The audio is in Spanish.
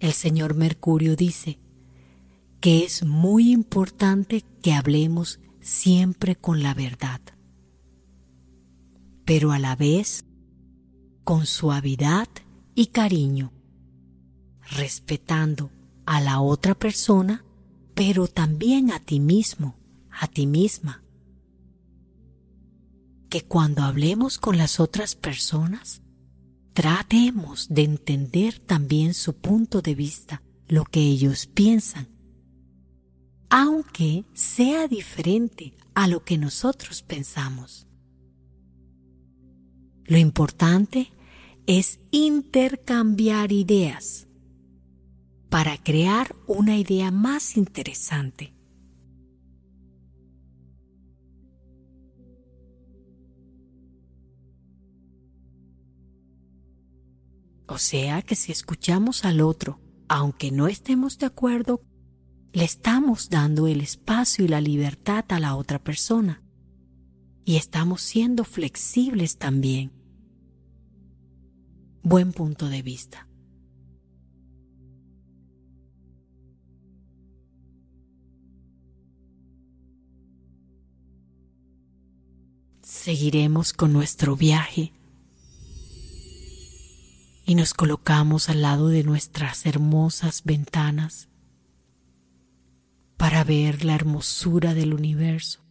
el señor Mercurio dice que es muy importante que hablemos siempre con la verdad, pero a la vez con suavidad y cariño, respetando a la otra persona, pero también a ti mismo, a ti misma. Que cuando hablemos con las otras personas, tratemos de entender también su punto de vista, lo que ellos piensan, aunque sea diferente a lo que nosotros pensamos. Lo importante es intercambiar ideas para crear una idea más interesante. O sea que si escuchamos al otro, aunque no estemos de acuerdo, le estamos dando el espacio y la libertad a la otra persona. Y estamos siendo flexibles también. Buen punto de vista. Seguiremos con nuestro viaje y nos colocamos al lado de nuestras hermosas ventanas para ver la hermosura del universo.